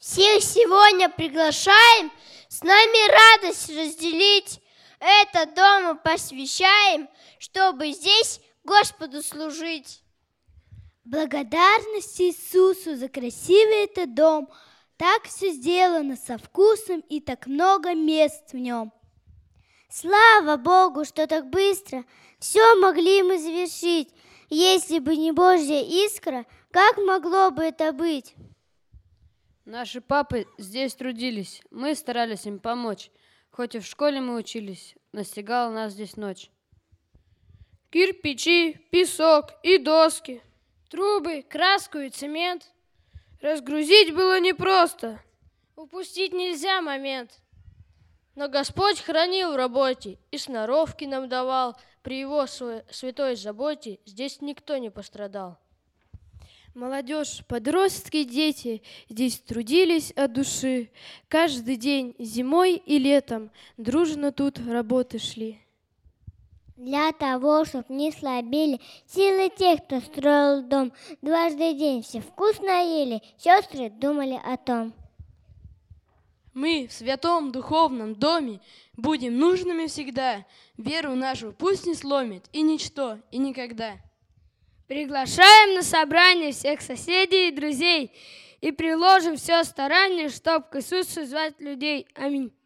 Всех сегодня приглашаем с нами радость разделить. Этот дом мы посвящаем, чтобы здесь Господу служить. Благодарность Иисусу за красивый этот дом. Так все сделано со вкусом и так много мест в нем. Слава Богу, что так быстро все могли мы завершить. Если бы не Божья искра, как могло бы это быть? Наши папы здесь трудились, мы старались им помочь. Хоть и в школе мы учились, настигала нас здесь ночь. Кирпичи, песок и доски, трубы, краску и цемент. Разгрузить было непросто, упустить нельзя момент. Но Господь хранил в работе и сноровки нам давал. При Его святой заботе здесь никто не пострадал. Молодежь, подростки, дети здесь трудились от души. Каждый день, зимой и летом, дружно тут работы шли. Для того, чтоб не слабели силы тех, кто строил дом, дважды в день все вкусно ели, сестры думали о том. Мы в святом духовном доме будем нужными всегда. Веру нашу пусть не сломит и ничто, и никогда. Приглашаем на собрание всех соседей и друзей и приложим все старание, чтоб к Иисусу звать людей. Аминь.